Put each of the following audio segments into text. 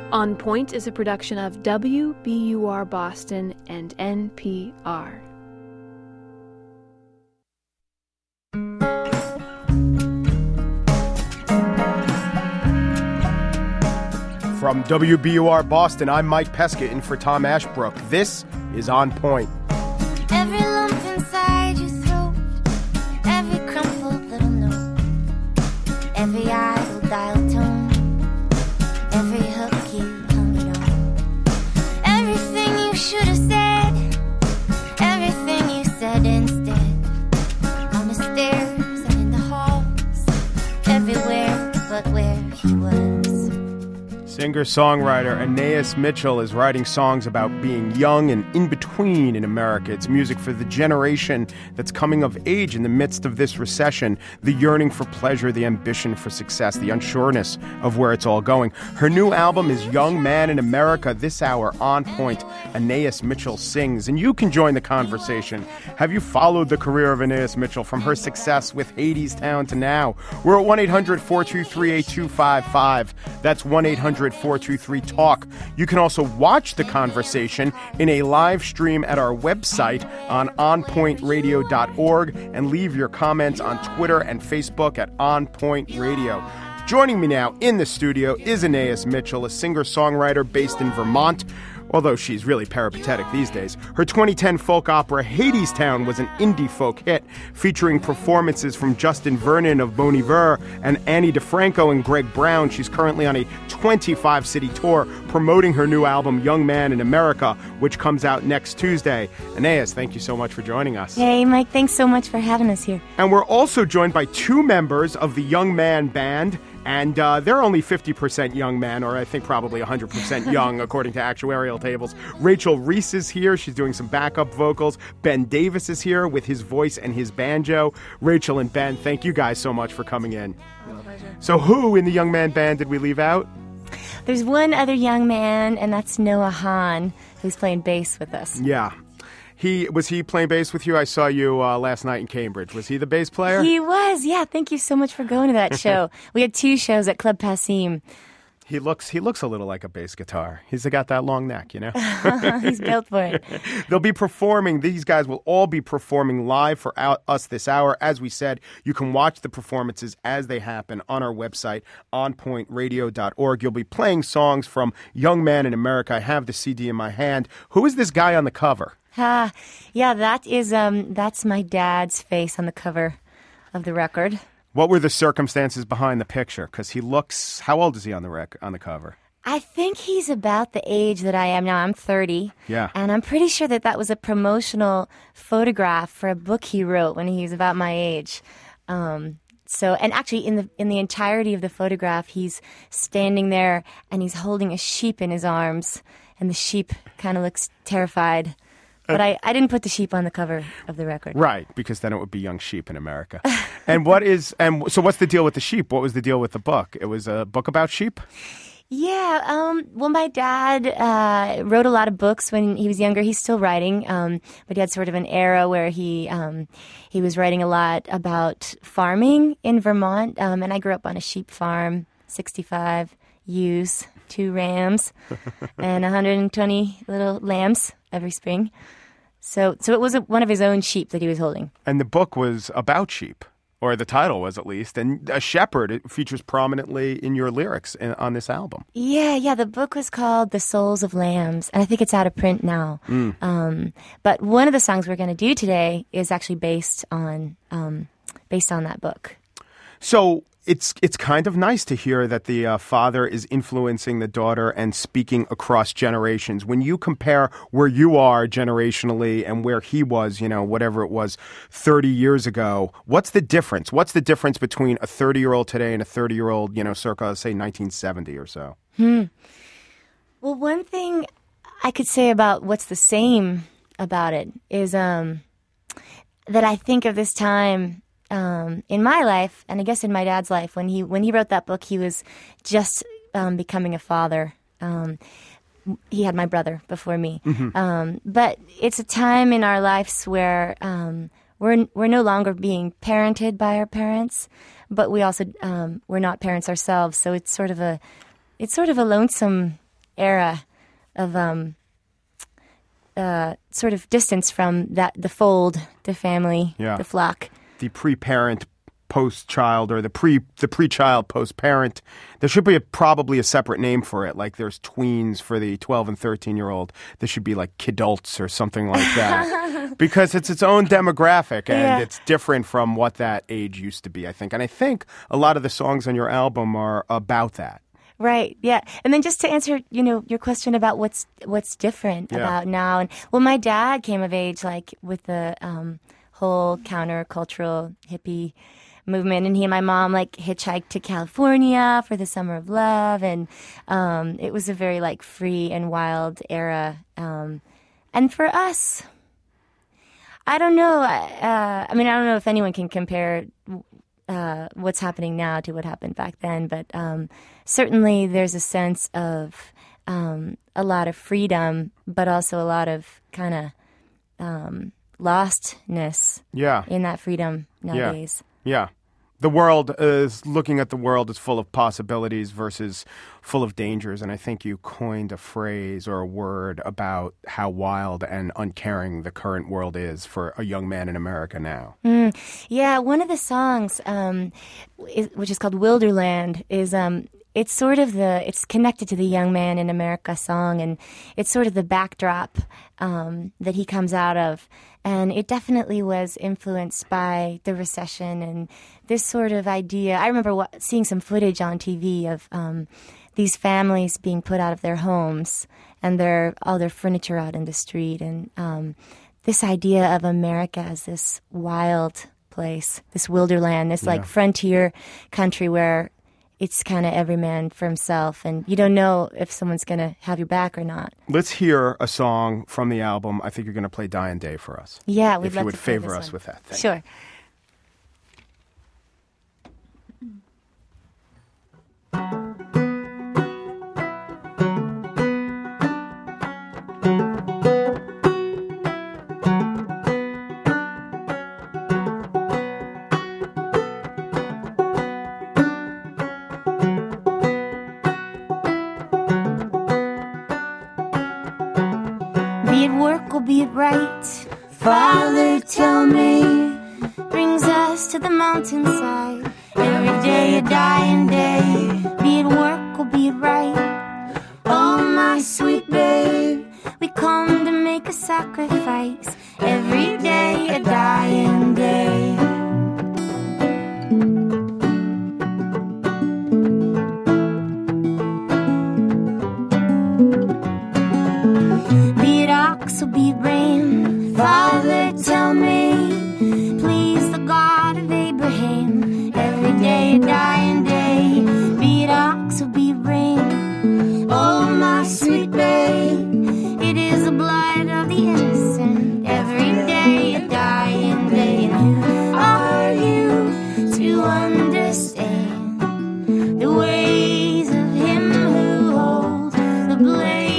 On Point is a production of WBUR Boston and NPR. From WBUR Boston, I'm Mike Pesca in for Tom Ashbrook. This is On Point. Every lump inside your throat, every crumpled little note, every idle dial tone, every hook you hung it on, everything you should have said, everything you said instead, on the stairs and in the halls, everywhere but where he was. Singer-songwriter Anais Mitchell is writing songs about being young and in between in America. It's music for the generation that's coming of age in the midst of this recession, the yearning for pleasure, the ambition for success, the unsureness of where it's all going. Her new album is Young Man in America. This hour, On Point, Anais Mitchell sings. And you can join the conversation. Have you followed the career of Anais Mitchell from her success with Hadestown to now? We're at 1-800-423-8255. That's 1-800-423-TALK. You can also watch the conversation in a live stream at our website on onpointradio.org and leave your comments on Twitter and Facebook at On Point Radio. Joining me now in the studio is Anais Mitchell, a singer-songwriter based in Vermont. Although she's really peripatetic these days. Her 2010 folk opera Hadestown was an indie folk hit, featuring performances from Justin Vernon of Bon Iver and Annie DeFranco and Greg Brown. She's currently on a 25-city tour promoting her new album, Young Man in America, which comes out next Tuesday. Anais, thank you so much for joining us. Hey, Mike, thanks so much for having us here. And we're also joined by two members of the Young Man Band. And they're only 50% young men, or I think probably 100% young, according to actuarial tables. Rachel Reese is here. She's doing some backup vocals. Ben Davis is here with his voice and his banjo. Rachel and Ben, thank you guys so much for coming in. My pleasure. So who in the Young Man Band did we leave out? There's one other young man, and that's Noah Hahn, who's playing bass with us. Yeah. Was he playing bass with you? I saw you last night in Cambridge. Was he the bass player? He was, yeah. Thank you so much for going to that show. We had 2 shows at Club Passim. He looks a little like a bass guitar. He's got that long neck, you know? He's built for it. They'll be performing. These guys will all be performing live for us this hour. As we said, you can watch the performances as they happen on our website, onpointradio.org. You'll be playing songs from Young Man in America. I have the CD in my hand. Who is this guy on the cover? Yeah, that's my dad's face on the cover of the record. What were the circumstances behind the picture? Because he looks, how old is he on the cover? I think he's about the age that I am now. I'm 30. Yeah. And I'm pretty sure that was a promotional photograph for a book he wrote when he was about my age. And actually in the entirety of the photograph, he's standing there and he's holding a sheep in his arms, and the sheep kind of looks terrified. But I didn't put the sheep on the cover of the record. Right, because then it would be Young Sheep in America. So what's the deal with the sheep? What was the deal with the book? It was a book about sheep? Yeah, well, my dad wrote a lot of books when he was younger. He's still writing, but he had sort of an era where he was writing a lot about farming in Vermont. And I grew up on a sheep farm, 65 ewes, 2 rams, and 120 little lambs every spring. So it was one of his own sheep that he was holding. And the book was about sheep, or the title was at least. And a shepherd, it features prominently in your lyrics on this album. Yeah. The book was called The Souls of Lambs, and I think it's out of print now. But one of the songs we're going to do today is actually based on that book. So it's kind of nice to hear that the father is influencing the daughter and speaking across generations. When you compare where you are generationally and where he was, whatever it was 30 years ago, what's the difference? What's the difference between a 30-year-old today and a 30-year-old, circa, say, 1970 or so? Well, one thing I could say about what's the same about it is that I think of this time in my life, and I guess in my dad's life, when he wrote that book, he was just becoming a father. He had my brother before me, but it's a time in our lives where we're no longer being parented by our parents, but we also we're not parents ourselves. So it's sort of a lonesome era of sort of distance from the fold, the family, the flock. The pre-parent, post-child, or the pre-child, post-parent. There should be probably a separate name for it. Like there's tweens for the 12 and 13-year-old. There should be like kidults or something like that. Because it's its own demographic, and it's different from what that age used to be, I think. And I think a lot of the songs on your album are about that. Right. Yeah. And then just to answer, your question about what's different about now. And well, my dad came of age like with the whole countercultural hippie movement, and he and my mom like hitchhiked to California for the Summer of Love, and it was a very like free and wild era. And for us, I don't know. I don't know if anyone can compare what's happening now to what happened back then, but certainly there's a sense of a lot of freedom, but also a lot of kind of lostness in that freedom nowadays. Yeah. The world is looking at the world as full of possibilities versus full of dangers. And I think you coined a phrase or a word about how wild and uncaring the current world is for a young man in America now. Yeah, one of the songs, which is called Wilderland, is it's sort of it's connected to the Young Man in America song, and it's sort of the backdrop that he comes out of. And it definitely was influenced by the recession and this sort of idea. I remember seeing some footage on TV of these families being put out of their homes and all their furniture out in the street. And this idea of America as this wild place, this wilderland, this like frontier country where it's kind of every man for himself, and you don't know if someone's going to have your back or not. Let's hear a song from the album. I think you're going to play Dying Day for us. Yeah, we'd love to. If you would favor us with that. Sure. Be it work or be it right, Father, tell me, brings us to the mountainside. Every day a dying day, be it work or be it right. Oh, my sweet babe, we come to make a sacrifice. Every day a dying day. So be rain, Father, tell me, please the God of Abraham. Every day a dying day, be it ox or be rain. Oh, my sweet babe, it is the blood of the innocent. Every day a dying day. And who are you to understand the ways of him who holds the blade?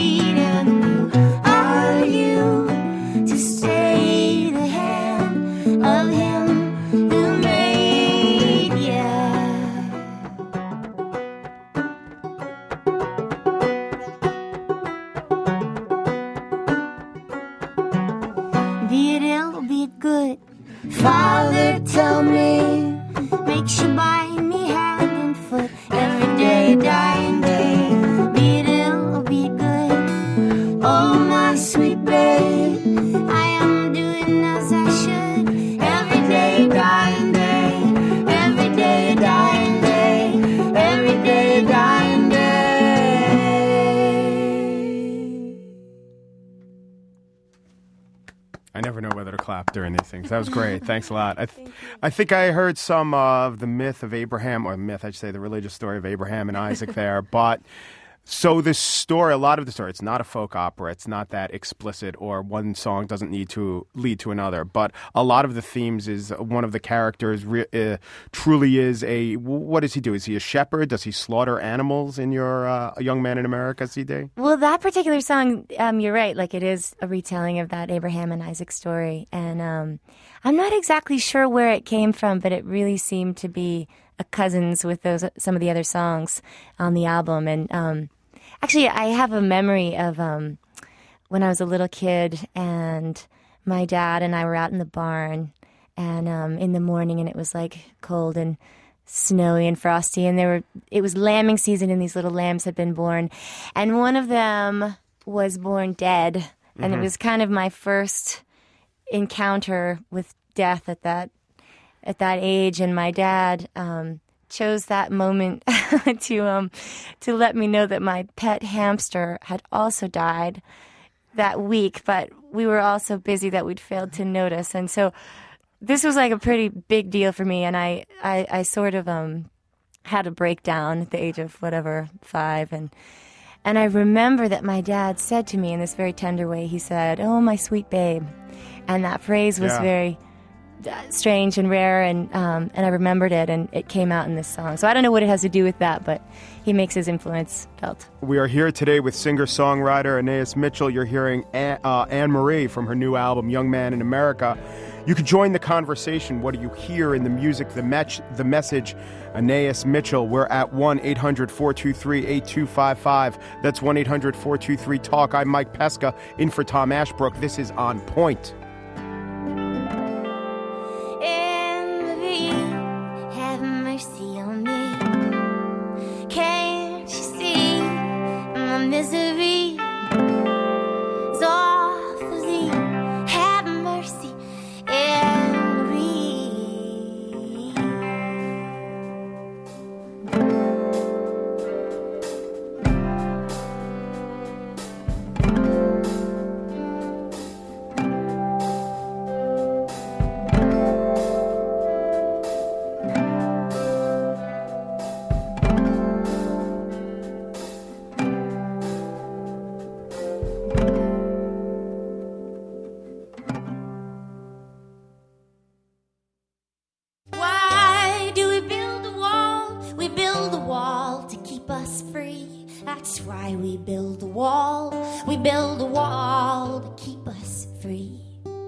Father, tell me, makes you bind me hand and foot. Every day a dying day, be it ill or be it good. Oh, my sweet babe, I am doing as I should. Every day a dying day, every day a dying day, every day a dying day. I never know whether to clap during these things. That was great. Thanks a lot. I think I heard some of the myth of Abraham, or myth, I should say, the religious story of Abraham and Isaac there. But so this story, a lot of the story, it's not a folk opera. It's not that explicit, or one song doesn't need to lead to another. But a lot of the themes is one of the characters truly is what does he do? Is he a shepherd? Does he slaughter animals in your A Young Man in America CD? Well, that particular song, you're right. Like, it is a retelling of that Abraham and Isaac story. And I'm not exactly sure where it came from, but it really seemed to be a cousins with some of the other songs on the album. And Actually, I have a memory of when I was a little kid, and my dad and I were out in the barn, and in the morning, and it was like cold and snowy and frosty, and it was lambing season, and these little lambs had been born, and one of them was born dead, and it was kind of my first encounter with death at that age, and my dad chose that moment to let me know that my pet hamster had also died that week, but we were all so busy that we'd failed to notice, and so this was like a pretty big deal for me, and I sort of had a breakdown at the age of 5, and I remember that my dad said to me in this very tender way, he said, "Oh, my sweet babe," and that phrase was very strange and rare, and I remembered it, and it came out in this song. So I don't know what it has to do with that, but he makes his influence felt. We are here today with singer-songwriter Anais Mitchell. You're hearing Anne Marie from her new album, Young Man in America. You could join the conversation. What do you hear in the music, the message? Anais Mitchell. We're at 1-800-423-8255. That's 1-800-423-TALK. I'm Mike Pesca, in for Tom Ashbrook. This is On Point. Have mercy on me. Can't you see my misery is awfully? Have mercy, Anne-Marie. Why do we build a wall? We build a wall to keep us free. That's why we build a wall. We build a wall to keep us free.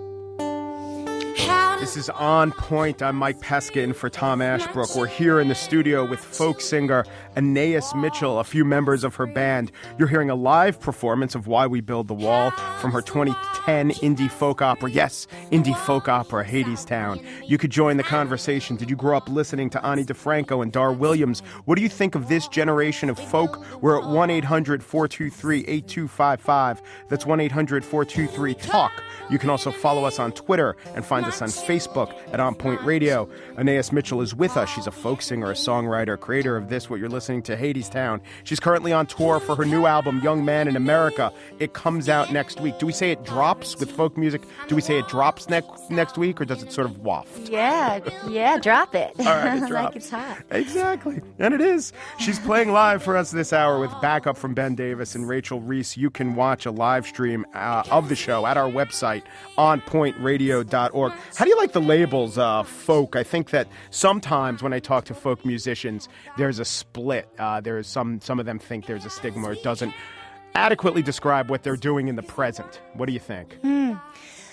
This is On Point. I'm Mike Pesca, in for Tom Ashbrook. We're here in the studio with folk singer Anais Mitchell, a few members of her band. You're hearing a live performance of Why We Build the Wall from her 2010 indie folk opera. Yes, indie folk opera, Hadestown. You could join the conversation. Did you grow up listening to Ani DeFranco and Dar Williams? What do you think of this generation of folk? We're at 1-800-423-8255. That's 1-800-423-TALK. You can also follow us on Twitter and find us on Facebook at On Point Radio. Anais Mitchell is with us. She's a folk singer, a songwriter, creator of this, what you're listening to, Hadestown. She's currently on tour for her new album, Young Man in America. It comes out next week. Do we say it drops with folk music? Do we say it drops next week, or does it sort of waft? Yeah, drop it. All right, it drops. Like it's hot. Exactly. And it is. She's playing live for us this hour with backup from Ben Davis and Rachel Reese. You can watch a live stream of the show at our website, onpointradio.org. How do you like the labels, folk? I think that sometimes when I talk to folk musicians, there's a split. There's some of them think there's a stigma or it doesn't adequately describe what they're doing in the present. What do you think? Well,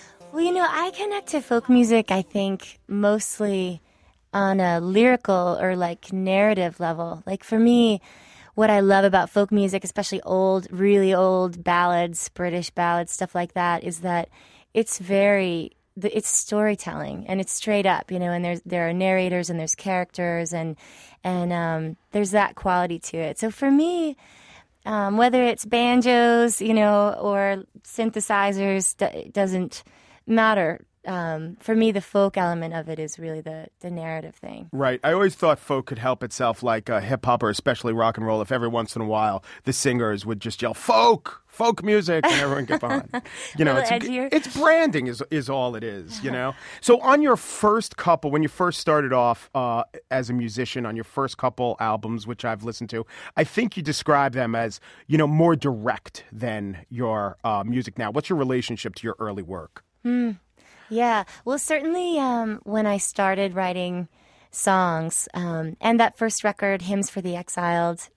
I connect to folk music, I think, mostly on a lyrical or like narrative level. Like for me, what I love about folk music, especially old, really old ballads, British ballads, stuff like that, is that it's storytelling, and it's straight up, and there are narrators and there's characters and there's that quality to it. So for me, whether it's banjos, or synthesizers, it doesn't matter. For me, the folk element of it is really the narrative thing. Right. I always thought folk could help itself like hip-hop or especially rock and roll if every once in a while the singers would just yell, folk music, and everyone get behind. It's branding is all it is, So on your first couple, when you first started off as a musician, on your first couple albums, which I've listened to, I think you describe them as, more direct than your music now. What's your relationship to your early work? Yeah, well, certainly when I started writing songs, and that first record, Hymns for the Exiled,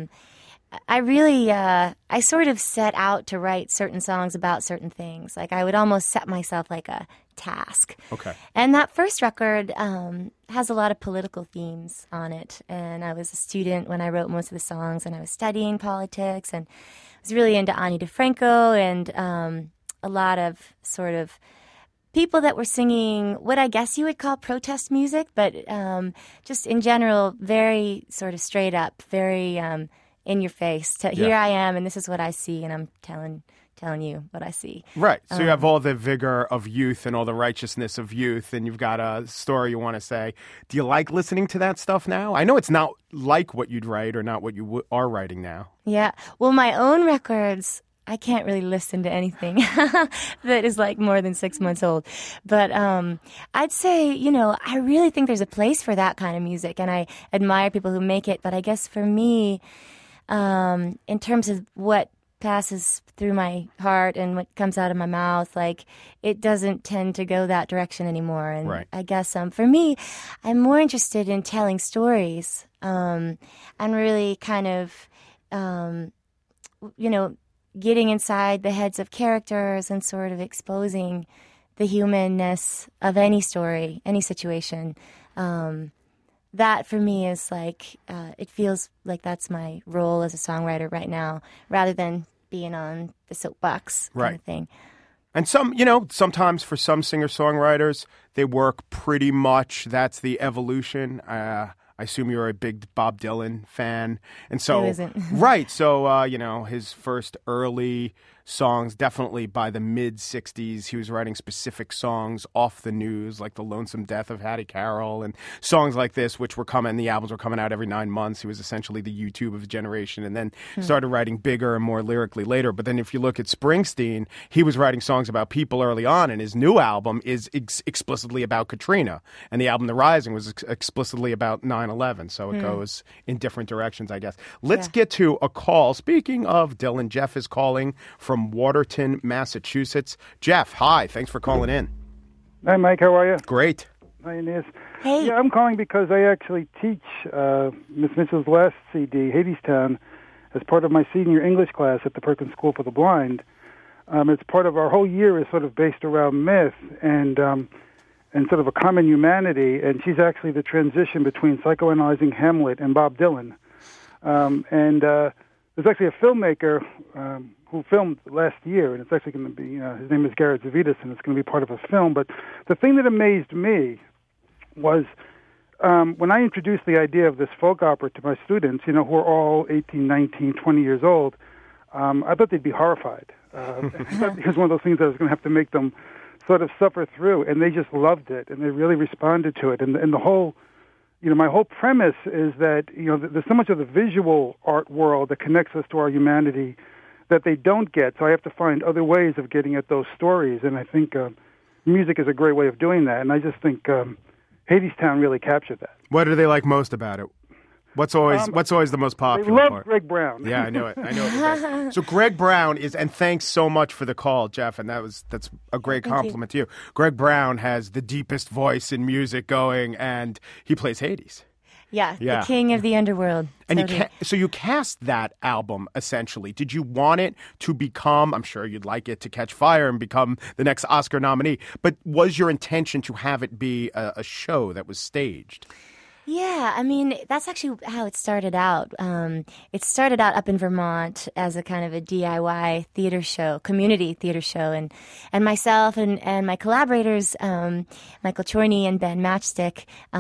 I really, I sort of set out to write certain songs about certain things. Like I would almost set myself like a task. Okay. And that first record has a lot of political themes on it. And I was a student when I wrote most of the songs, and I was studying politics, and I was really into Ani DeFranco and a lot of sort of people that were singing what I guess you would call protest music, but just in general, very sort of straight up, very in your face. Here I am, and this is what I see, and I'm telling you what I see. Right. So you have all the vigor of youth and all the righteousness of youth, and you've got a story you want to say. Do you like listening to that stuff now? I know it's not like what you'd write or not what you are writing now. Yeah. Well, my own records, I can't really listen to anything that is like more than 6 months old. But I'd say, I really think there's a place for that kind of music, and I admire people who make it. But I guess for me, in terms of what passes through my heart and what comes out of my mouth, like, it doesn't tend to go that direction anymore. And right. I guess for me, I'm more interested in telling stories and really kind of, getting inside the heads of characters and sort of exposing the humanness of any story, any situation. That for me is like, it feels like that's my role as a songwriter right now, rather than being on the soapbox kind of thing. And sometimes for some singer-songwriters, they work pretty much, that's the evolution. I assume you're a big Bob Dylan fan. And so, Who isn't? Right. So, his first early songs, definitely by the mid-'60s, he was writing specific songs off the news, like The Lonesome Death of Hattie Carroll, and songs like this, which were coming, the albums were coming out every 9 months. He was essentially the YouTube of his generation, and then started writing bigger and more lyrically later. But then if you look at Springsteen, he was writing songs about people early on, and his new album is explicitly about Katrina, and the album The Rising was explicitly about 9/11, so it goes in different directions, I guess. Let's get to a call. Speaking of Dylan, Jeff is calling from Waterton, Massachusetts. Jeff, hi. Thanks for calling in. Hi, Mike. How are you? Great. Hi, Inez. Hey. Yeah, I'm calling because I actually teach Miss Mitchell's last CD, Hadestown, as part of my senior English class at the Perkins School for the Blind. It's part of our whole year is sort of based around myth and sort of a common humanity, and she's actually the transition between psychoanalyzing Hamlet and Bob Dylan. There's actually a filmmaker who filmed last year, and it's actually going to be, his name is Garrett Zavitas, and it's going to be part of a film. But the thing that amazed me was when I introduced the idea of this folk opera to my students, who are all 18, 19, 20 years old, I thought they'd be horrified. I thought it was one of those things that I was going to have to make them sort of suffer through, and they just loved it, and they really responded to it. And the whole, my whole premise is that, there's so much of the visual art world that connects us to our humanity that they don't get. So I have to find other ways of getting at those stories, and I think music is a great way of doing that. And I just think Hadestown really captured that. What do they like most about it? What's always the most popular They love part? Greg Brown. Yeah, I know it. So Greg Brown and thanks so much for the call, Jeff, and that's a great compliment to you. Greg Brown has the deepest voice in music going, and he plays Hades. Yeah, the king of the underworld. And so you cast that album, essentially. Did you want it to become, I'm sure you'd like it to catch fire and become the next Oscar nominee, but was your intention to have it be a show that was staged? Yeah, I mean, that's actually how it started out. It started out up in Vermont as a kind of a DIY theater show, community theater show. And myself and my collaborators, Michael Chorney and Ben Matchstick,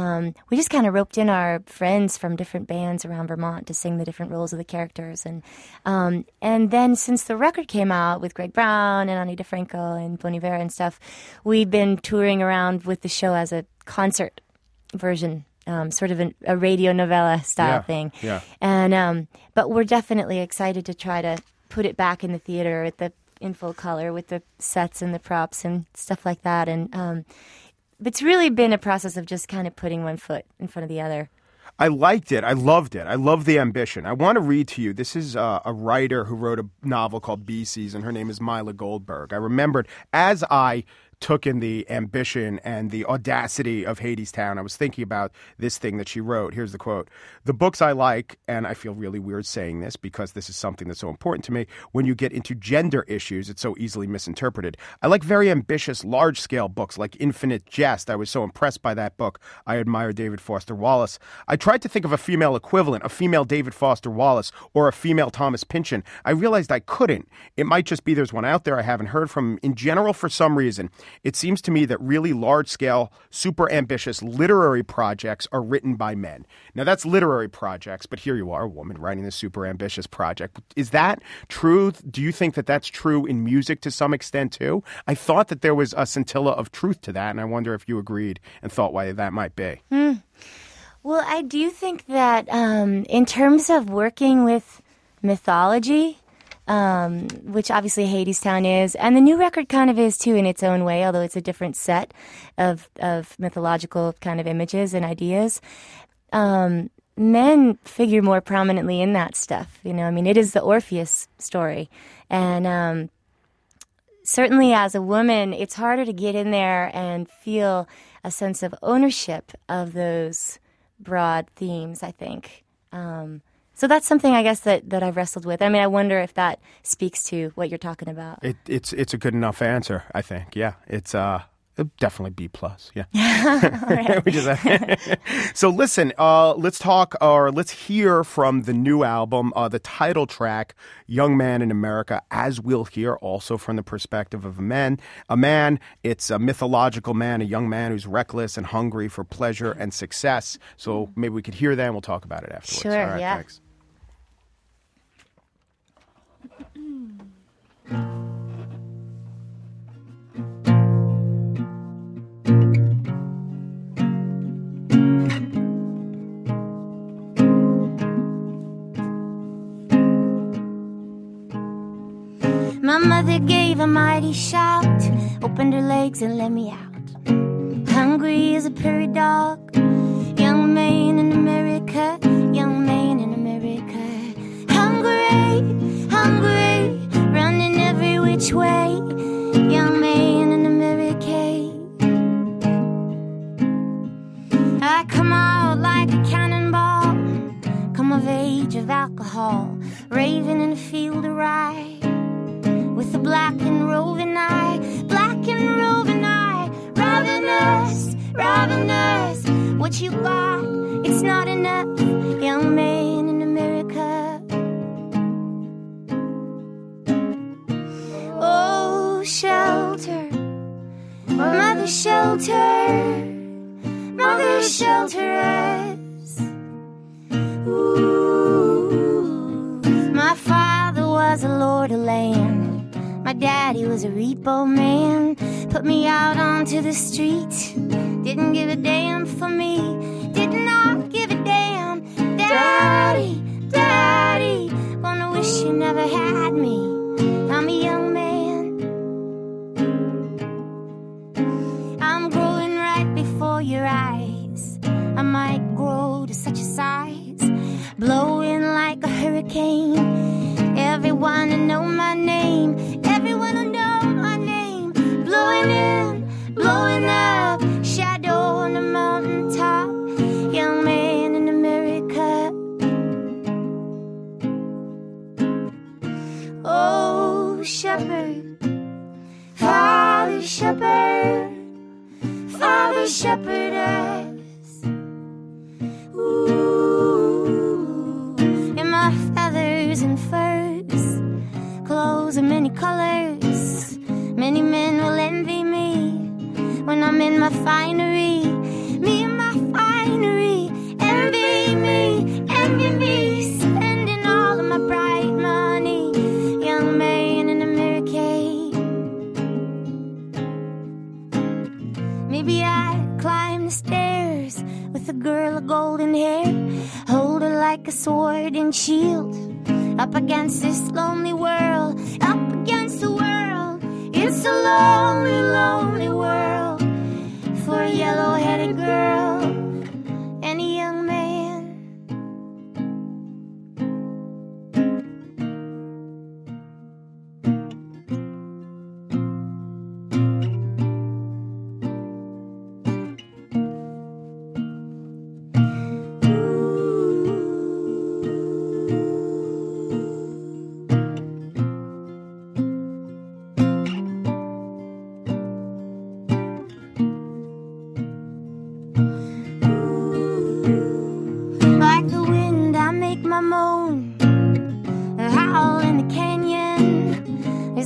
we just kind of roped in our friends from different bands around Vermont to sing the different roles of the characters. And then since the record came out with Greg Brown and Ani DeFranco and Bon Iver and stuff, we've been touring around with the show as a concert version. Sort of a radio novella style thing. Yeah. And but we're definitely excited to try to put it back in the theater in full color with the sets and the props and stuff like that. And it's really been a process of just kind of putting one foot in front of the other. I liked it. I loved it. I love the ambition. I want to read to you. This is a writer who wrote a novel called Bee Season. Her name is Mila Goldberg. I remembered as I took in the ambition and the audacity of Hadestown, I was thinking about this thing that she wrote. Here's the quote. The books I like, and I feel really weird saying this because this is something that's so important to me, when you get into gender issues, it's so easily misinterpreted. I like very ambitious, large-scale books like Infinite Jest. I was so impressed by that book. I admire David Foster Wallace. I tried to think of a female equivalent, a female David Foster Wallace or a female Thomas Pynchon. I realized I couldn't. It might just be there's one out there I haven't heard from. In general, for some reason, it seems to me that really large-scale, super ambitious literary projects are written by men. Now, that's literary projects, but here you are, a woman writing this super ambitious project. Is that true? Do you think that that's true in music to some extent, too? I thought that there was a scintilla of truth to that, and I wonder if you agreed and thought why that might be. Well, I do think that in terms of working with mythology, which obviously Hadestown is, and the new record kind of is too in its own way, although it's a different set of mythological kind of images and ideas. Men figure more prominently in that stuff. You know, I mean, it is the Orpheus story. And certainly as a woman, it's harder to get in there and feel a sense of ownership of those broad themes, I think. So that's something, I guess, that I've wrestled with. I mean, I wonder if that speaks to what you're talking about. It's a good enough answer, I think. Yeah, it's definitely B+. Yeah. So listen, let's hear from the new album, the title track, Young Man in America, as we'll hear also from the perspective of a man. It's a mythological man, a young man who's reckless and hungry for pleasure and success. So maybe we could hear that and we'll talk about it afterwards. Sure, all right, yeah. Thanks. My mother gave a mighty shout, opened her legs and let me out. Hungry as a prairie dog, young man in America, young man in America. Hungry, hungry, running every which way, young man in America. I come out like a cannonball, come of age of alcohol, raving in a field of rye. With a black and roving eye, robbing us. What you got, it's not enough, young man in America. Oh, shelter, mother shelter, mother shelter us. Ooh, my father was a lord of land. My daddy was a repo man, put me out onto the street, didn't give a damn for me, did not give a damn. Daddy, daddy, gonna wish you never had me, I'm a young man. I'm growing right before your eyes, I might grow to such a size, blowing like a hurricane, everyone to know my name. Everyone will know my name. Blowing in, blowing up, shadow on the mountaintop, young man in America. Oh, shepherd, father shepherd, father shepherd us. Ooh, in my feathers and furs, clothes of many colors, many men will envy me when I'm in my finery, me and my finery, envy me, spending all of my bright money, young man in America. Maybe I'd climb the stairs with a girl of golden hair, hold her like a sword and shield, up against this lonely world, up against the world. It's a lonely, lonely world for a yellow-headed girl and a young man.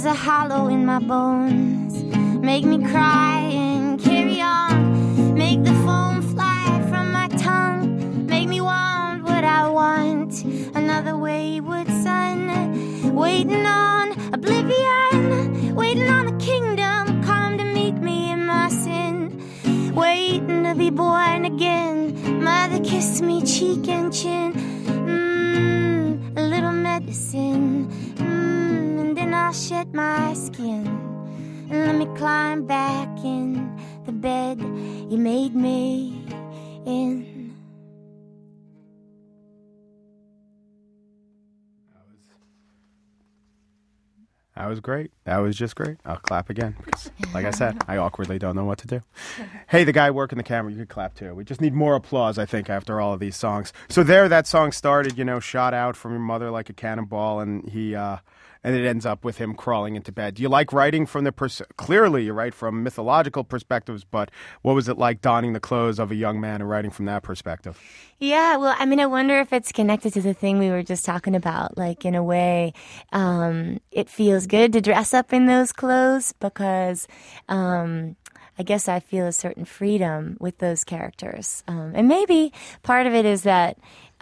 a hollow in my bones. Make me cry and carry on. Make the foam fly from my tongue. Make me want what I want. Another wayward son, waiting on oblivion, waiting on the kingdom come to meet me in my sin. Waiting to be born again. Mother kissed me cheek and chin. A little medicine. And then I'll shed my skin. And let me climb back in the bed you made me in. That was great. That was just great. I'll clap again. Because, like I said, I awkwardly don't know what to do. Hey, the guy working the camera, you could clap too. We just need more applause, I think, after all of these songs. So that song started, shot out from your mother like a cannonball, and and it ends up with him crawling into bed. Do you like writing from clearly you write from mythological perspectives, but what was it like donning the clothes of a young man and writing from that perspective? Yeah, well, I mean, I wonder if it's connected to the thing we were just talking about. Like, in a way, it feels good to dress up in those clothes because I guess I feel a certain freedom with those characters. And maybe part of it is that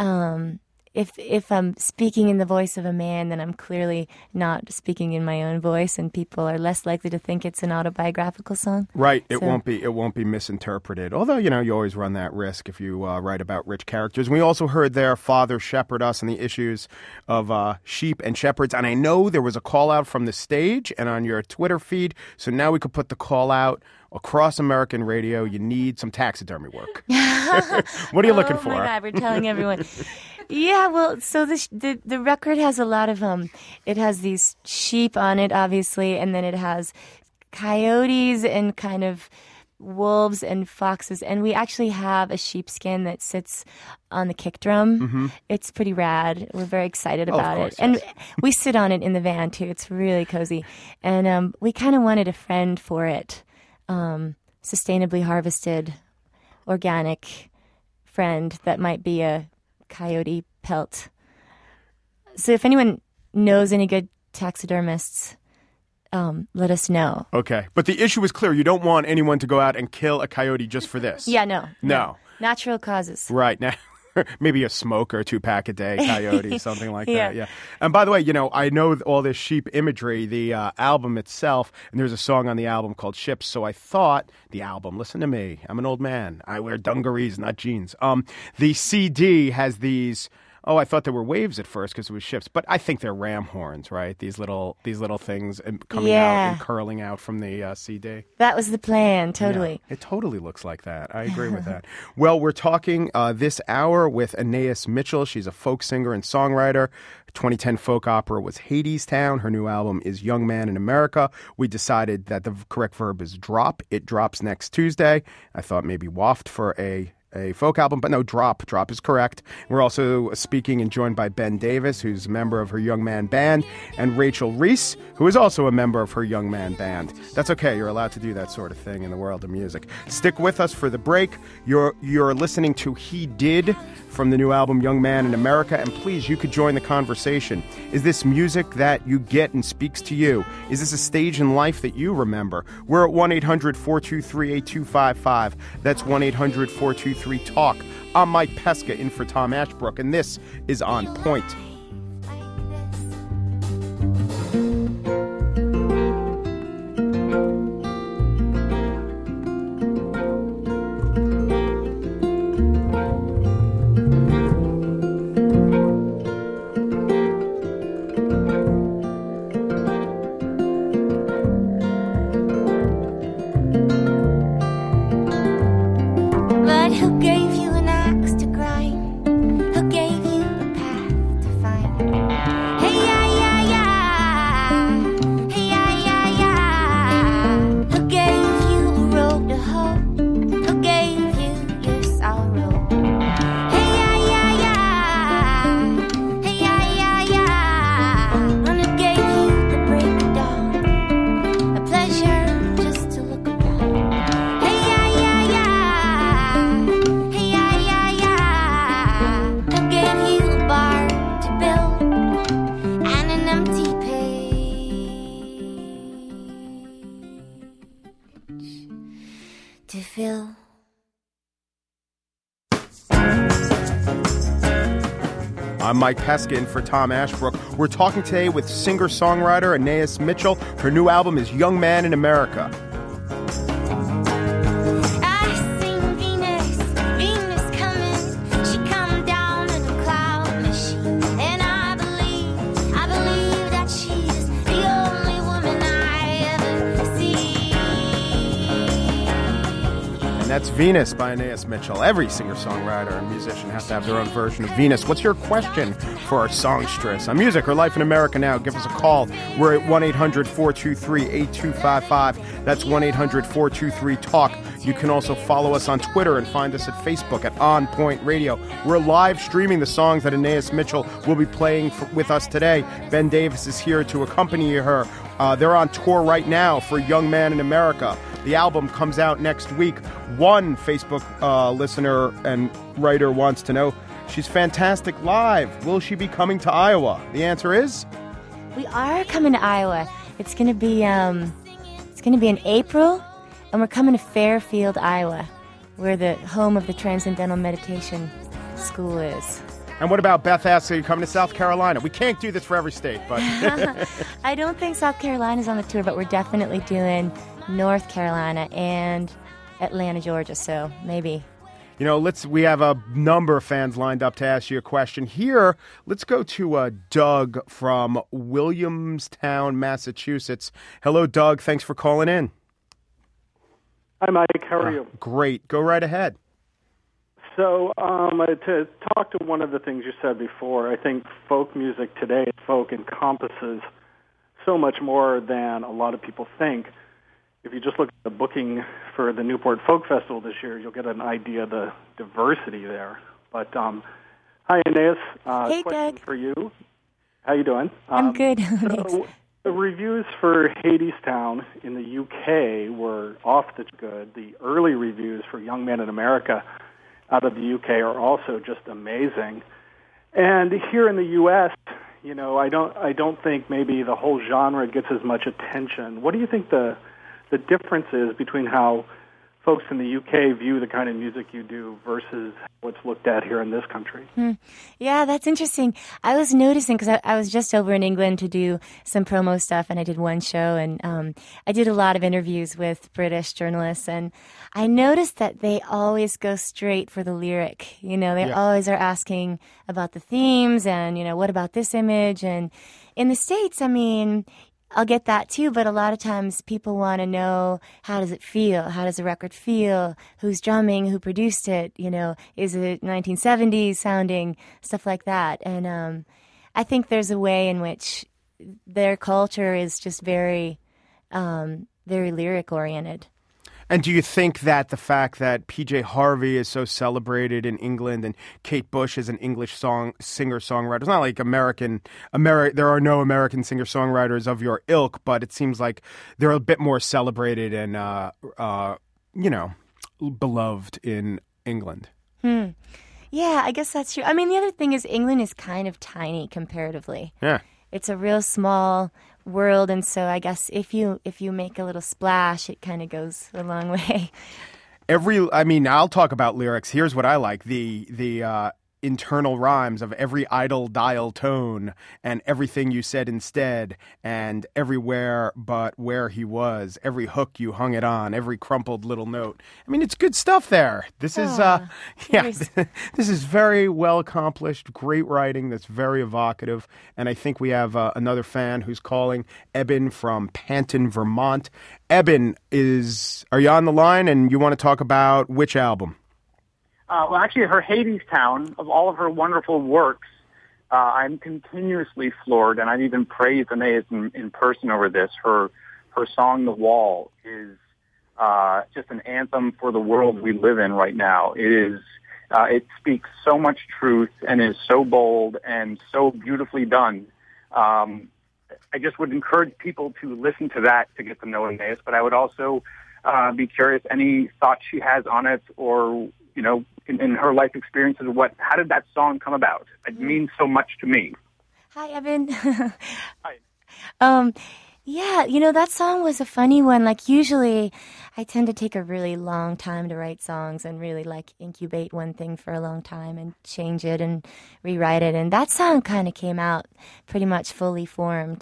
if I'm speaking in the voice of a man, then I'm clearly not speaking in my own voice, and people are less likely to think it's an autobiographical song. Right. It won't be misinterpreted. Although, you always run that risk if you write about rich characters. And we also heard there Father Shepherd Us and the issues of sheep and shepherds. And I know there was a call out from the stage and on your Twitter feed. So now we could put the call out across American radio. You need some taxidermy work. What are you looking for? Oh my God, we're telling everyone. Yeah, well, so the record has a lot of it has these sheep on it, obviously, and then it has coyotes and kind of wolves and foxes, and we actually have a sheepskin that sits on the kick drum. Mm-hmm. It's pretty rad. We're very excited about it, and we sit on it in the van too. It's really cozy, and we kind of wanted a friend for it, sustainably harvested, organic friend that might be a coyote pelt. So if anyone knows any good taxidermists, let us know. Okay. But the issue is clear. You don't want anyone to go out and kill a coyote just for this. Yeah, no. Natural causes. Right. Now, maybe a smoke or a 2-pack a day coyote, something like that. Yeah. And by the way, I know all this sheep imagery, the album itself, and there's a song on the album called Ships. So I thought the album, listen to me, I'm an old man. I wear dungarees, not jeans. The CD has these. Oh, I thought they were waves at first because it was ships, but I think they're ram horns, right? These little things coming out and curling out from the CD. That was the plan, totally. Yeah, it totally looks like that. I agree with that. Well, we're talking this hour with Anais Mitchell. She's a folk singer and songwriter. 2010 folk opera was Hadestown. Her new album is Young Man in America. We decided that the correct verb is drop. It drops next Tuesday. I thought maybe waft for a folk album, but no, drop is correct. We're also speaking and joined by Ben Davis, who's a member of her Young Man band, and Rachel Reese, who is also a member of her Young Man band. That's okay. You're allowed to do that sort of thing in the world of music. Stick with us for the break. You're listening to He Did from the new album Young Man in America, and please, you could join the conversation. Is this music that you get and speaks to you? Is this a stage in life that you remember? We're at 1-800-423-8255. That's 1-800-423-TALK. I'm Mike Pesca in for Tom Ashbrook, and this is On Point. But who gave you an axe to grind? Who gave you a path to find? I'm Mike Peskin for Tom Ashbrook. We're talking today with singer-songwriter Anais Mitchell. Her new album is Young Man in America. That's Venus by Anais Mitchell. Every singer-songwriter and musician has to have their own version of Venus. What's your question for our songstress on music or life in America now? Give us a call. We're at 1-800-423-8255. That's 1-800-423-TALK. You can also follow us on Twitter and find us at Facebook at On Point Radio. We're live streaming the songs that Anais Mitchell will be playing with us today. Ben Davis is here to accompany her. They're on tour right now for Young Man in America. The album comes out next week. One Facebook listener and writer wants to know, she's fantastic live. Will she be coming to Iowa? The answer is? We are coming to Iowa. It's going to be in April, and we're coming to Fairfield, Iowa, where the home of the Transcendental Meditation School is. And what about Beth asks, are you coming to South Carolina? We can't do this for every state, but... I don't think South Carolina's on the tour, but we're definitely doing North Carolina and Atlanta, Georgia, so maybe. You know, we have a number of fans lined up to ask you a question. Here, let's go to Doug from Williamstown, Massachusetts. Hello, Doug. Thanks for calling in. Hi, Mike. How are you? Great. Go right ahead. So, to talk to one of the things you said before, I think folk music today, folk encompasses so much more than a lot of people think. If you just look at the booking for the Newport Folk Festival this year, you'll get an idea of the diversity there. But, hi, Anais. Hey, question Doug. for you. How you doing? I'm good. So, the reviews for Hadestown in the UK were off the good. The early reviews for Young Man in America out of the UK are also just amazing. And here in the US, you know, I don't think maybe the whole genre gets as much attention. What do you think the difference is between how folks in the UK view the kind of music you do versus what's looked at here in this country? Yeah, that's interesting. I was noticing, because I was just over in England to do some promo stuff, and I did one show, and I did a lot of interviews with British journalists, and I noticed that they always go straight for the lyric. You know, they always are asking about the themes and, you know, what about this image? And in the States, I mean, I'll get that too, but a lot of times people want to know, how does it feel? How does the record feel? Who's drumming? Who produced it? You know, is it 1970s sounding? Stuff like that. And I think there's a way in which their culture is just very, very lyric oriented. And do you think that the fact that PJ Harvey is so celebrated in England and Kate Bush is an English singer-songwriter, it's not like there are no American singer-songwriters of your ilk, but it seems like they're a bit more celebrated and, beloved in England. Yeah, I guess that's true. I mean, the other thing is England is kind of tiny comparatively. Yeah. It's a real small world, and so I guess if you make a little splash, it kind of goes a long way. I'll talk about lyrics. Here's what I like: the internal rhymes of every idle dial tone and everything you said instead and everywhere but where he was, every hook you hung it on, every crumpled little note. I mean, it's good stuff there. This is this is very well accomplished, great writing that's very evocative. And I think we have another fan who's calling, Eben from Panton, Vermont. Eben, are you on the line and you want to talk about which album? Well, actually, her Hadestown, of all of her wonderful works, I'm continuously floored, and I've even praised Anais in person over this. Her song, The Wall, is just an anthem for the world we live in right now. It speaks so much truth and is so bold and so beautifully done. I just would encourage people to listen to that to get to know Anais, but I would also be curious any thoughts she has on it, or, you know, in her life experiences, how did that song come about? It means so much to me. Hi, Evan. Hi. Yeah, that song was a funny one. Like, usually I tend to take a really long time to write songs and really, like, incubate one thing for a long time and change it and rewrite it. And that song kind of came out pretty much fully formed.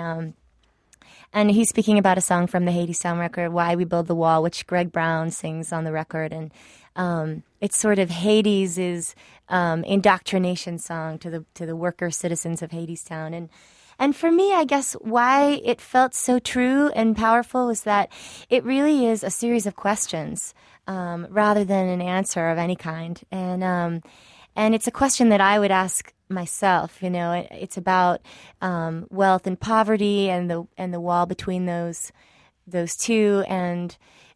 And he's speaking about a song from the Hadestown record, Why We Build the Wall, which Greg Brown sings on the record. And it's sort of Hades' indoctrination song to the worker citizens of Hadestown. And for me, I guess why it felt so true and powerful was that it really is a series of questions rather than an answer of any kind. And it's a question that I would ask myself. It's about wealth and poverty and the wall between those two. And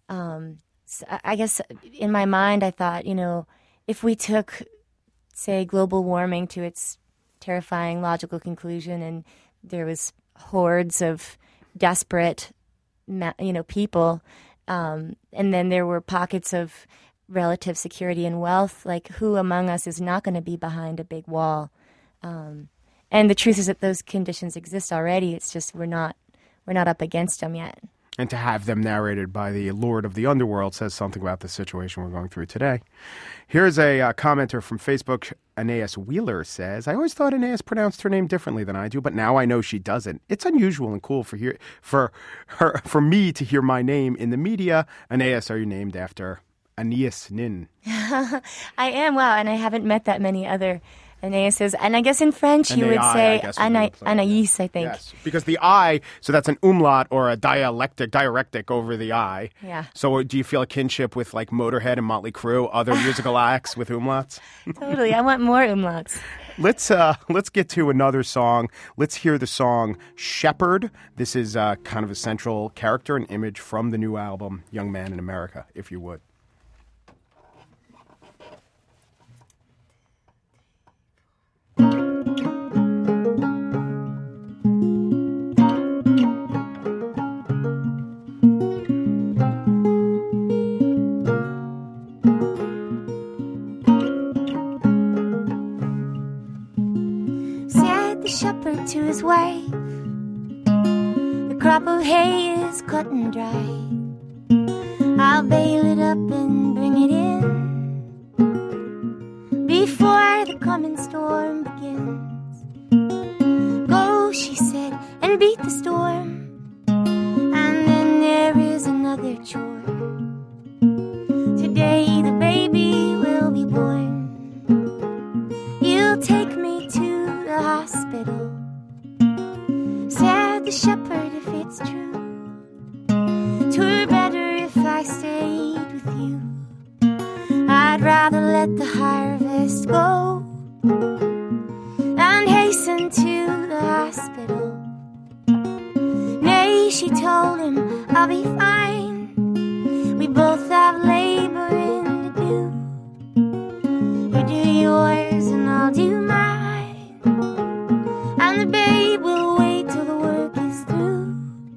so I guess in my mind, I thought, if we took, say, global warming to its terrifying logical conclusion, and there was hordes of desperate, people, and then there were pockets of relative security and wealth. Like, who among us is not going to be behind a big wall? And the truth is that those conditions exist already. It's just we're not up against them yet. And to have them narrated by the Lord of the Underworld says something about the situation we're going through today. Here's a commenter from Facebook. Aeneas Wheeler says, I always thought Aeneas pronounced her name differently than I do, but now I know she doesn't. It's unusual and cool for me to hear my name in the media. Aeneas, are you named after Aeneas Nin? I am, wow, and I haven't met that many other Aeneases. And I guess in French you would say Anaïs, I think. Yes, because the I, so that's an umlaut or a dialectic over the I. Yeah. So do you feel a kinship with like Motorhead and Motley Crue, other musical acts with umlauts? Totally. I want more umlauts. Let's get to another song. Let's hear the song Shepherd. This is kind of a central character and image from the new album, Young Man in America, if you would. Shepherd to his wife, the crop of hay is cut and dry. I'll bale it up and bring it in before the coming storm begins. Go, she said, and beat the storm, and then there is another chore. Today the baby will be born. You'll take me to the hospital, said the shepherd, if it's true. 'Twere better if I stayed with you. I'd rather let the harvest go and hasten to the hospital. Nay, she told him, I'll be fine. We both have laboring to do. You do yours and I'll do mine. And the babe will wait till the work is through.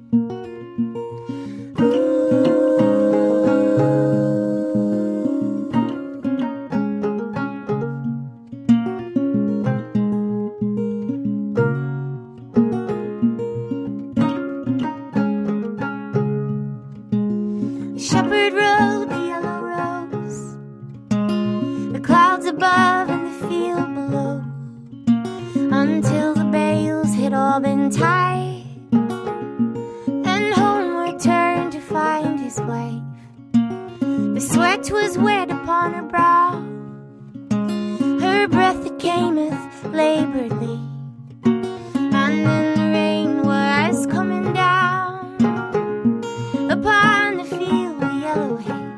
The shepherd rode the yellow rose, the clouds above and the field below, until the bales had all been tied. Then homeward turned to find his wife. The sweat was wet upon her brow, her breath that cameth laboredly, and then the rain was coming down upon the field of yellow hay.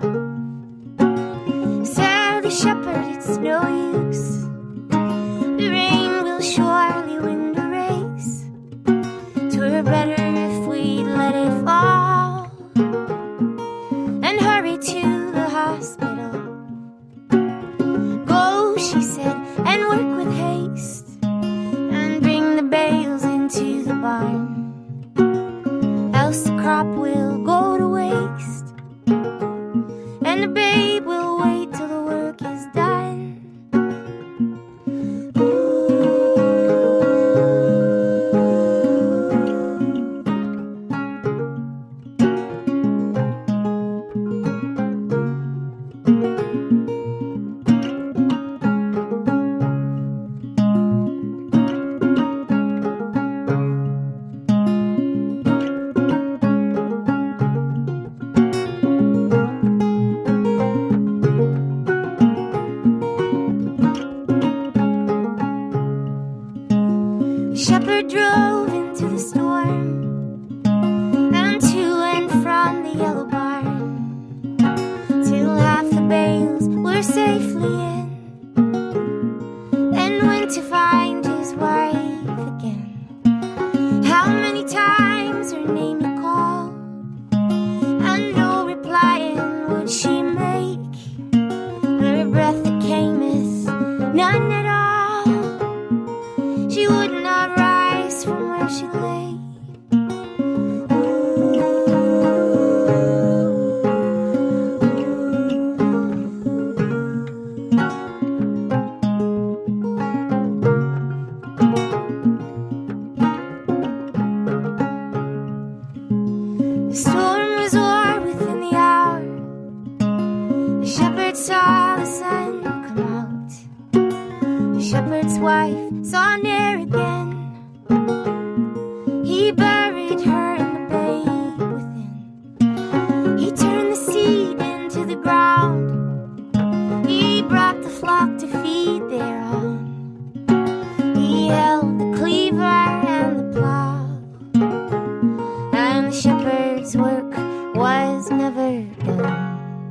Said the shepherd, it's no use, the rain will surely win the race. 'Twere better if we'd let it fall and hurry to the hospital. Go, she said, and work with haste, and bring the bales into the barn, else the crop will go to waste, and the babe will wait till the work is done. He buried her in the blade within. He turned the seed into the ground. He brought the flock to feed thereon. He held the cleaver and the plow, and the shepherd's work was never done.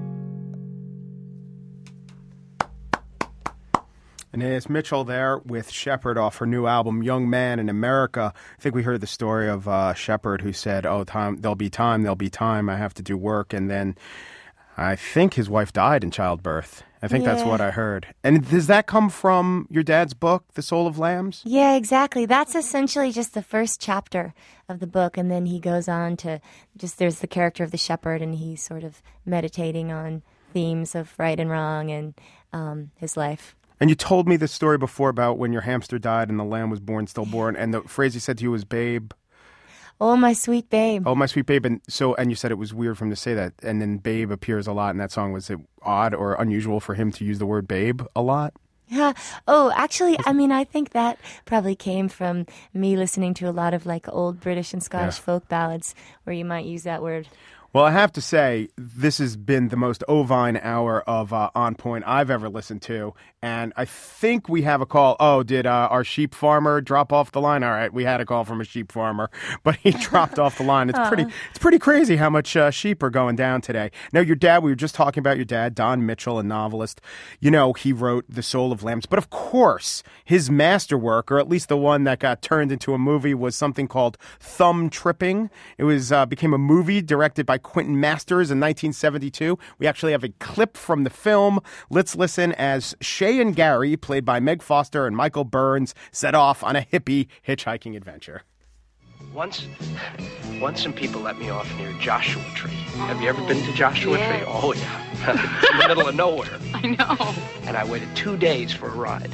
Anais Mitchell there with Shepherd off her new album, Young Man in America. I think we heard the story of Shepherd who said, there'll be time, I have to do work. And then I think his wife died in childbirth. I think that's what I heard. And does that come from your dad's book, The Soul of Lambs? Yeah, exactly. That's essentially just the first chapter of the book. And then he goes on to there's the character of the shepherd, and he's sort of meditating on themes of right and wrong and his life. And you told me this story before about when your hamster died and the lamb was born, stillborn, and the phrase you said to you was babe. Oh, my sweet babe. Oh, my sweet babe. And you said it was weird for him to say that. And then babe appears a lot in that song. Was it odd or unusual for him to use the word babe a lot? Yeah. Oh, actually, I mean, I think that probably came from me listening to a lot of like old British and Scottish folk ballads where you might use that word. Well, I have to say, this has been the most ovine hour of On Point I've ever listened to. And I think we have a call. Oh, did our sheep farmer drop off the line? All right, we had a call from a sheep farmer, but he dropped off the line. It's pretty crazy how much sheep are going down today. Now, your dad, we were just talking about your dad, Don Mitchell, a novelist. You know, he wrote The Soul of Lambs. But of course, his masterwork, or at least the one that got turned into a movie, was something called Thumb Tripping. It was became a movie directed by Quentin Masters in 1972. We actually have a clip from the film. Let's listen as Shay and Gary, played by Meg Foster and Michael Burns, set off on a hippie hitchhiking adventure. Once some people let me off near Joshua Tree. Have you ever been to Joshua Tree? Oh, yeah. In the middle of nowhere. I know. And I waited 2 days for a ride.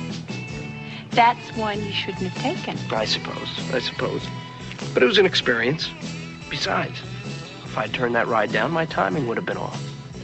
That's one you shouldn't have taken. I suppose. But it was an experience. Besides, if I'd turned that ride down, my timing would have been off.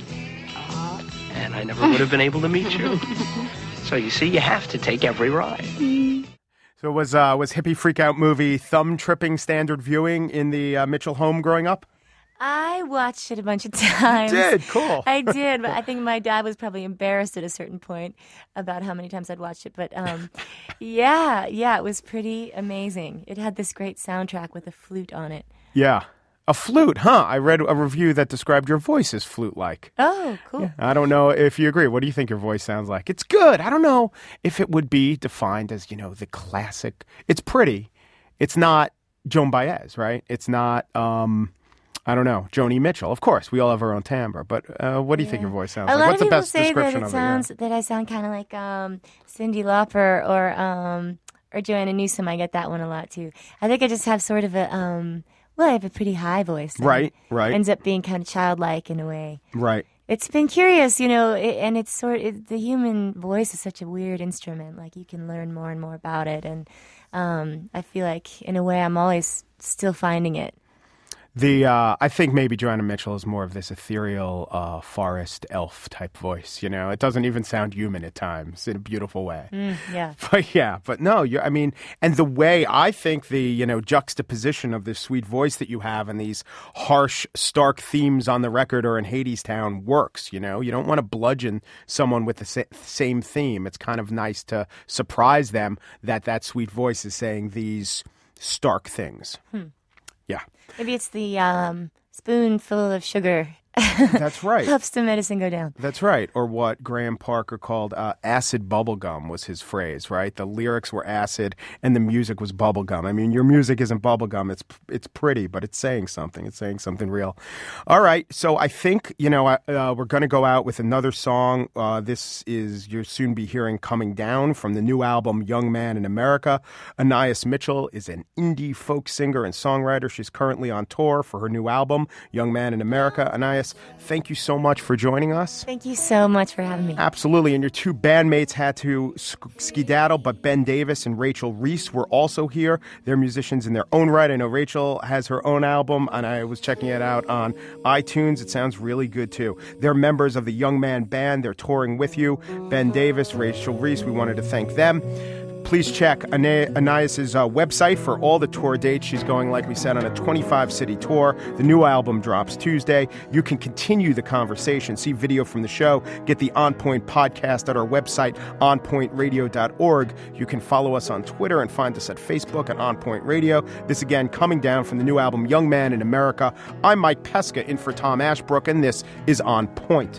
And I never would have been able to meet you. So you see, you have to take every ride. So was Hippie Freakout movie Thumb Tripping standard viewing in the Mitchell home growing up? I watched it a bunch of times. You did? Cool. I did, but I think my dad was probably embarrassed at a certain point about how many times I'd watched it. But yeah, it was pretty amazing. It had this great soundtrack with a flute on it. Yeah. A flute, huh? I read a review that described your voice as flute-like. Oh, cool. Yeah. I don't know if you agree. What do you think your voice sounds like? It's good. I don't know if it would be defined as, the classic. It's pretty. It's not Joan Baez, right? It's not, I don't know, Joni Mitchell. Of course, we all have our own timbre. But what do you think your voice sounds like? What's the best description of it? A lot of people say that I sound kind of like Cyndi Lauper or Joanna Newsom. I get that one a lot, too. I think I just have sort of a... I have a pretty high voice. Right. Ends up being kind of childlike in a way. Right. It's been curious, and it's the human voice is such a weird instrument. Like, you can learn more and more about it, and I feel like, in a way, I'm always still finding it. I think maybe Joanna Mitchell is more of this ethereal forest elf type voice. It doesn't even sound human at times in a beautiful way. But no, and the way I think the juxtaposition of this sweet voice that you have and these harsh, stark themes on the record or in Hadestown works. You don't want to bludgeon someone with the same theme. It's kind of nice to surprise them that sweet voice is saying these stark things. Yeah. Maybe it's the spoonful of sugar. That's right. Helps the medicine go down. That's right. Or what Graham Parker called acid bubblegum was his phrase, right? The lyrics were acid and the music was bubblegum. I mean, your music isn't bubblegum. It's pretty, but it's saying something. It's saying something real. All right. So I think, we're going to go out with another song. You'll soon be hearing Coming Down from the new album, Young Man in America. Anais Mitchell is an indie folk singer and songwriter. She's currently on tour for her new album, Young Man in America. Anais, thank you so much for joining us. Thank you so much for having me. Absolutely. And your two bandmates had to skedaddle, but Ben Davis and Rachel Reese were also here. They're musicians in their own right. I know Rachel has her own album, and I was checking it out on iTunes. It sounds really good, too. They're members of the Young Man Band. They're touring with you. Ben Davis, Rachel Reese, we wanted to thank them. Please check Anais' website for all the tour dates. She's going, like we said, on a 25-city tour. The new album drops Tuesday. You can continue the conversation, see video from the show, get the On Point podcast at our website, onpointradio.org. You can follow us on Twitter and find us at Facebook at On Point Radio. This, again, coming down from the new album, Young Man in America. I'm Mike Pesca, in for Tom Ashbrook, and this is On Point.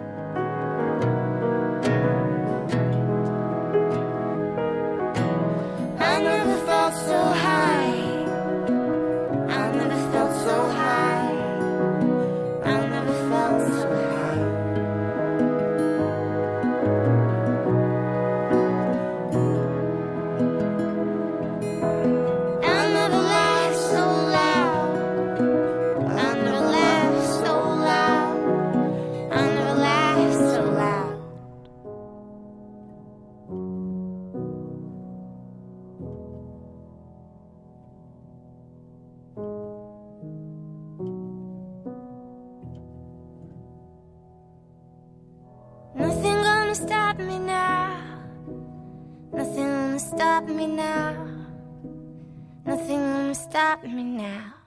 I never felt so high. I never felt so high. I never felt so high. I never laughed so loud. I never laughed so loud. I never laughed so loud. Nothing gonna stop me now. Nothing gonna stop me now. Nothing gonna stop me now.